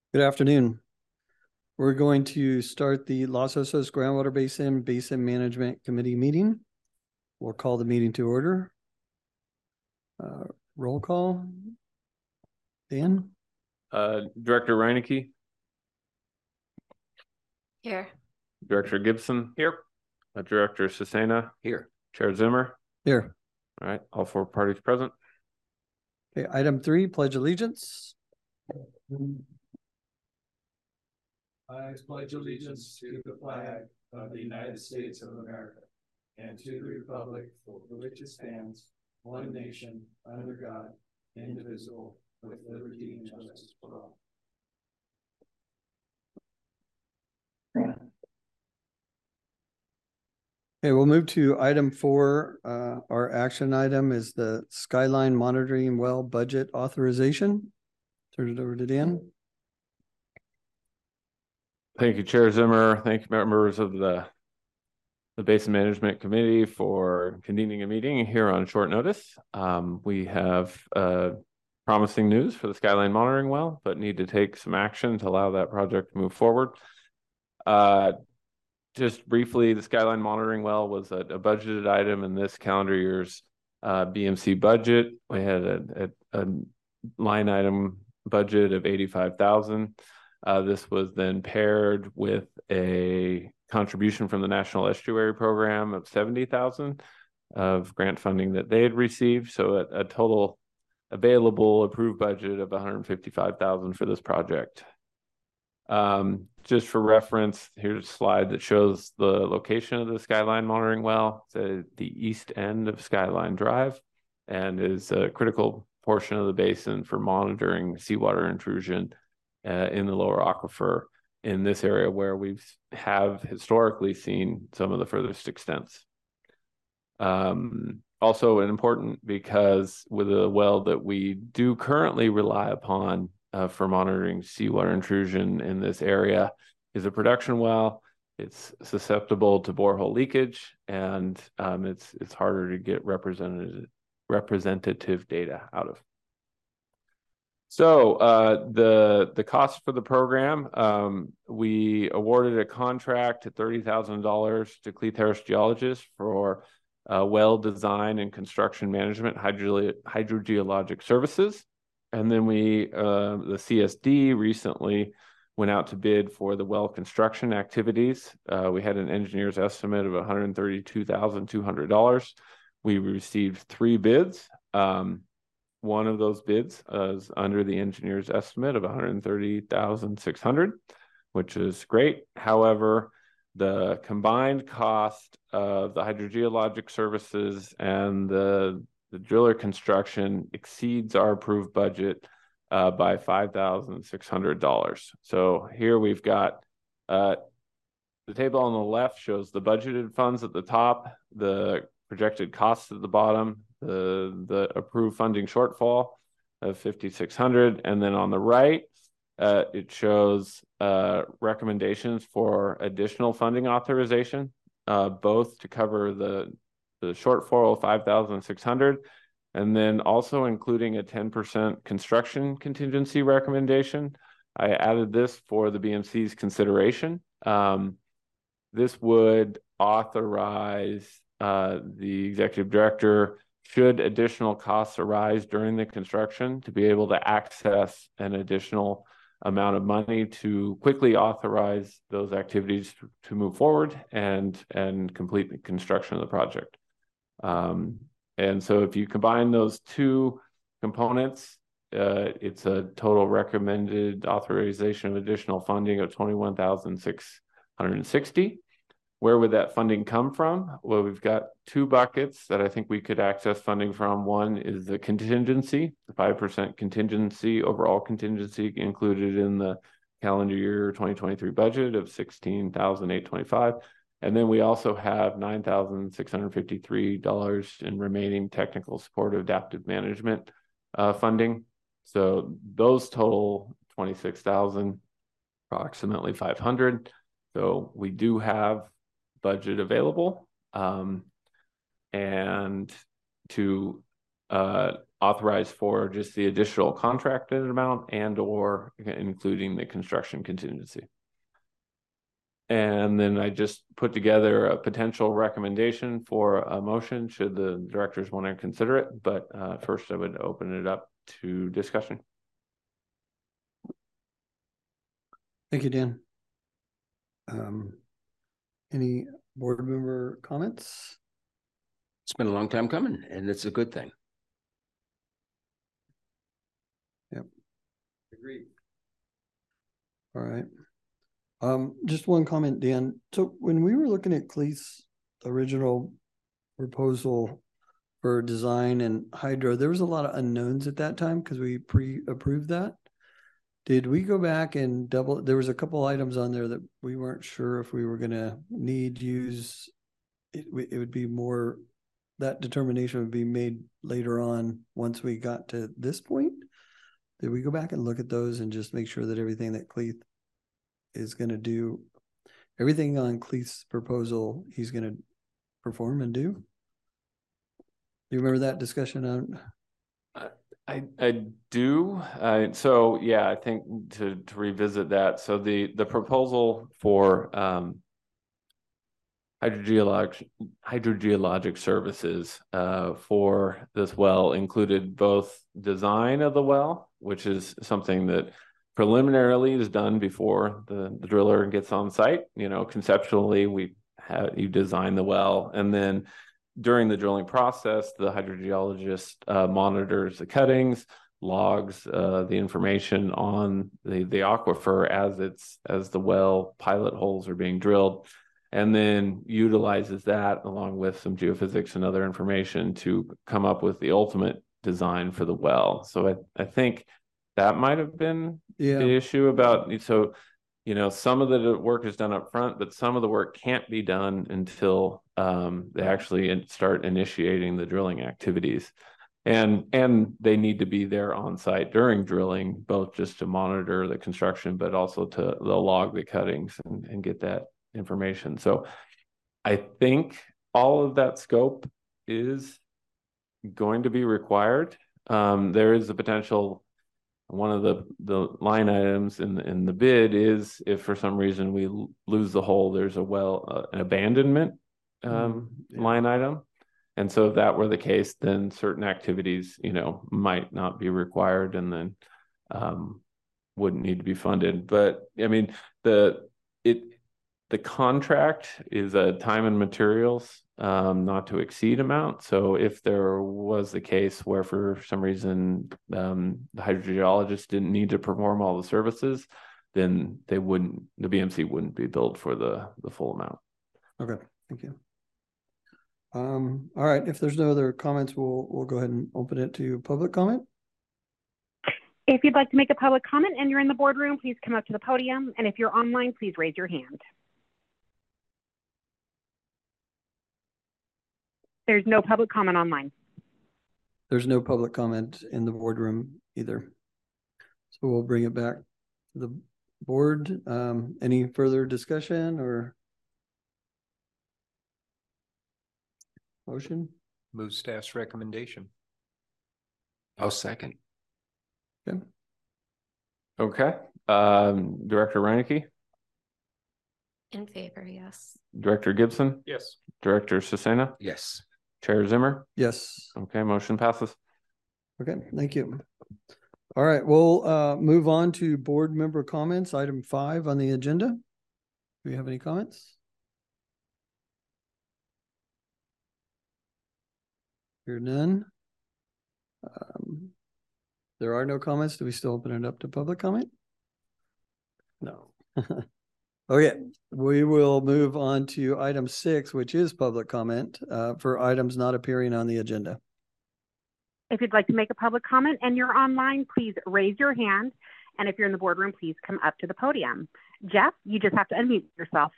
Good afternoon. We're going to start the Los Osos Groundwater Basin Management Committee meeting. We'll call the meeting to order. Roll call. Dan? Director Reineke. Here. Director Gibson. Here. Director Cesena. Here. Chair Zimmer. Here. All right, all four parties present. Okay, item 3, Pledge Allegiance. I pledge allegiance to the flag of the United States of America and to the republic for which it stands, one nation, under God, indivisible, with liberty and justice for all. Okay, we'll move to item 4. Our action item is the Skyline Monitoring Well Budget Authorization. Turn it over to Dan. Thank you, Chair Zimmer. Thank you, members of the Basin Management Committee, for convening a meeting here on short notice. We have promising news for the Skyline Monitoring Well, but need to take some action to allow that project to move forward. Just briefly, the Skyline Monitoring Well was a budgeted item in this calendar year's BMC budget. We had a line item budget of $85,000. This was then paired with a contribution from the National Estuary Program of $70,000 of grant funding that they had received. So a total available approved budget of $155,000 for this project. Just for reference, here's a slide that shows the location of the Skyline Monitoring Well. It's at the east end of Skyline Drive and is a critical portion of the basin for monitoring seawater intrusion in the lower aquifer in this area where we have historically seen some of the furthest extents. Also important because with a well that we do currently rely upon for monitoring seawater intrusion in this area is a production well. It's susceptible to borehole leakage, and it's harder to get representative data out of. So the cost for the program, we awarded a contract at $30,000 to Cleatheris Geologists for well design and construction management hydrogeologic services. And then the CSD recently went out to bid for the well construction activities. We had an engineer's estimate of $132,200. We received 3 bids. One of those bids is under the engineer's estimate of $130,600, which is great. However, the combined cost of the hydrogeologic services and the driller construction exceeds our approved budget by $5,600. So here we've got the table on the left shows the budgeted funds at the top, the projected costs at the bottom, the approved funding shortfall of $5,600, and then on the right it shows recommendations for additional funding authorization, both to cover the shortfall of $5,600, and then also including a 10% construction contingency recommendation. I added this for the BMC's consideration. This would authorize the executive director, should additional costs arise during the construction, to be able to access an additional amount of money to quickly authorize those activities to move forward and complete the construction of the project. And so if you combine those two components, it's a total recommended authorization of additional funding of $21,660. Where would that funding come from? Well, we've got 2 buckets that I think we could access funding from. One is the contingency, the 5% contingency, overall contingency included in the calendar year 2023 budget of $16,825. And then we also have $9,653 in remaining technical support of adaptive management funding. So those total $26,000, approximately $500. So we do have budget available, and to authorized for just the additional contracted amount and or including the construction contingency. And then I just put together a potential recommendation for a motion should the directors want to consider it. But first I would open it up to discussion. Thank you, Dan. Any board member comments? It's been a long time coming, and it's a good thing. Yep. Agreed. All right. Just one comment, Dan. So when we were looking at Cleith's original proposal for design and hydro, there was a lot of unknowns at that time because we pre-approved that. Did we go back and double? There was a couple items on there that we weren't sure if we were going to use. It would be more, that determination would be made later on once we got to this point. Did we go back and look at those and just make sure that everything that Cleith is going to do, everything on Cleith's proposal, he's going to perform and do? Do you remember that discussion on? I do. So yeah, I think to revisit that. So the proposal for hydrogeologic services for this well included both design of the well, which is something that preliminarily is done before the driller gets on site. You know, conceptually, you design the well, and then during the drilling process, the hydrogeologist monitors the cuttings, logs the information on the aquifer as the well pilot holes are being drilled, and then utilizes that along with some geophysics and other information to come up with the ultimate design for the well. So I think that might have been the issue about, so, you know, some of the work is done up front, but some of the work can't be done until they actually start initiating the drilling activities. And they need to be there on site during drilling, both just to monitor the construction, but also to log the cuttings and get that information. So I think all of that scope is going to be required. There is a potential. One of the line items in the bid is if for some reason we lose the hole, there's an abandonment line item. And so if that were the case, then certain activities, you know, might not be required and then wouldn't need to be funded. But I mean, the contract is a time and materials not to exceed amount. So if there was the case where for some reason the hydrogeologist didn't need to perform all the services, then the BMC wouldn't be billed for the full amount. Okay, thank you. All right, if there's no other comments, we'll go ahead and open it to public comment. If you'd like to make a public comment and you're in the boardroom, please come up to the podium. And if you're online, please raise your hand. There's no public comment online. There's no public comment in the boardroom either. So we'll bring it back to the board. Any further discussion or motion? Move staff's recommendation. I'll second. Okay. Okay. Director Reinecke? In favor, yes. Director Gibson? Yes. Director Cesena? Yes. Chair Zimmer? Yes. Okay, motion passes. Okay, thank you. All right, we'll move on to board member comments. Item 5 on the agenda. Do we have any comments? Hear none. There are no comments. Do we still open it up to public comment? No. Okay, we will move on to item 6, which is public comment for items not appearing on the agenda. If you'd like to make a public comment and you're online, please raise your hand. And if you're in the boardroom, please come up to the podium. Jeff, you just have to unmute yourself.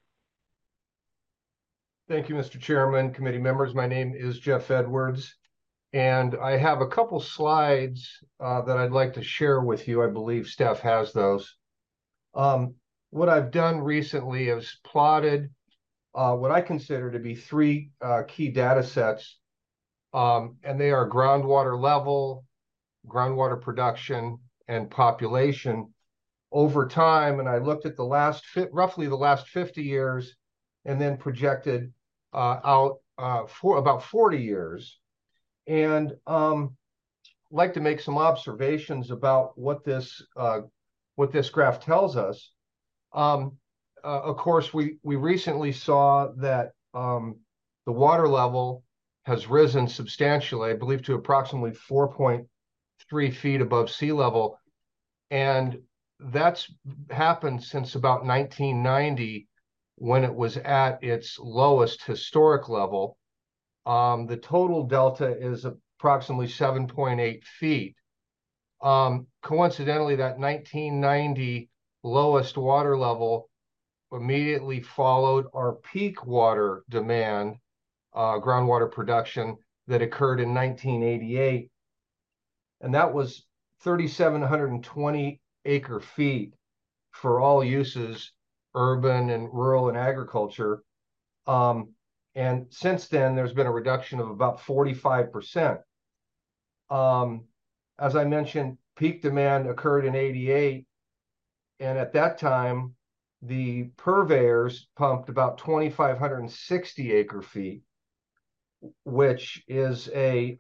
Thank you, Mr. Chairman, committee members. My name is Jeff Edwards, and I have a couple slides that I'd like to share with you. I believe staff has those. What I've done recently is plotted what I consider to be 3 key data sets And they are groundwater level, groundwater production, and population over time. And I looked at roughly the last 50 years and then projected out for about 40 years. And like to make some observations about what this graph tells us. Of course, we recently saw that the water level has risen substantially, I believe to approximately 4.3 feet above sea level. And that's happened since about 1990, when it was at its lowest historic level. The total delta is approximately 7.8 feet. Coincidentally, that 1990 lowest water level immediately followed our peak water demand, groundwater production that occurred in 1988. And that was 3,720 acre feet for all uses, urban and rural and agriculture. And since then, there's been a reduction of about 45%. As I mentioned, peak demand occurred in 88. And at that time, the purveyors pumped about 2,560 acre feet, which is a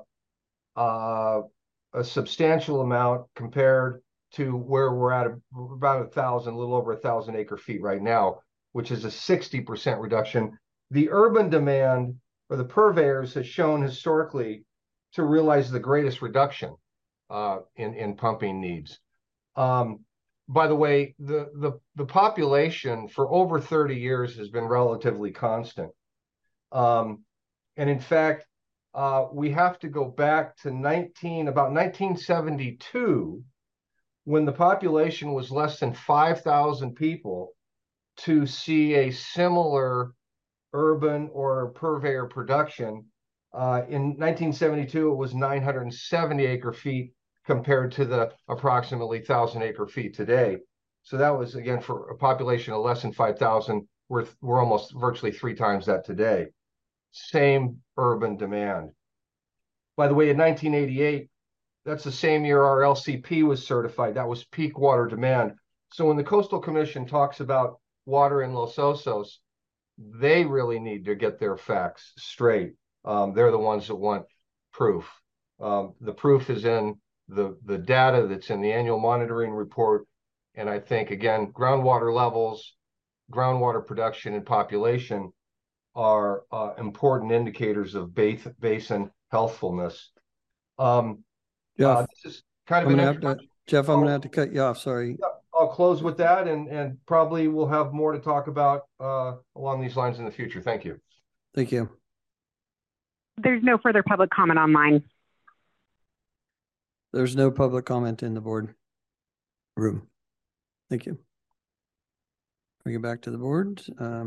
substantial amount compared to where we're at about a little over 1,000 acre feet right now, which is a 60% reduction. The urban demand for the purveyors has shown historically to realize the greatest reduction in pumping needs. By the way, the population for over 30 years has been relatively constant. And in fact, we have to go back to about 1972, when the population was less than 5,000 people, to see a similar urban or purveyor production. In 1972, it was 970 acre feet compared to the approximately 1,000 acre feet today. So that was, again, for a population of less than 5,000, we're almost virtually 3 times that today. Same urban demand. By the way, in 1988, that's the same year our LCP was certified. That was peak water demand. So when the Coastal Commission talks about water in Los Osos, they really need to get their facts straight. They're the ones that want proof. The proof is in the data that's in the annual monitoring report. And I think, again, groundwater levels, groundwater production, and population are important indicators of basin healthfulness. Jeff, This is kind of an introduction. Jeff, I'm gonna have to cut you off. Sorry. I'll close with that, and probably we'll have more to talk about along these lines in the future. Thank you. Thank you. There's no further public comment online. There's no public comment in the board room. Thank you. We get back to the board.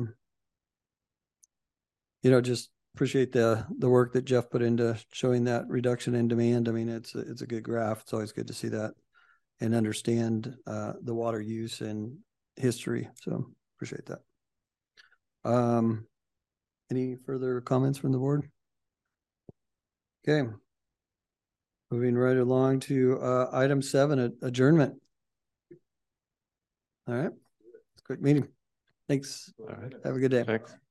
Just appreciate the work that Jeff put into showing that reduction in demand. I mean, it's a good graph. It's always good to see that and understand the water use and history. So appreciate that. Any further comments from the board? Okay. Moving right along to item 7, adjournment. All right. Quick meeting. Thanks. All right. Have a good day. Thanks.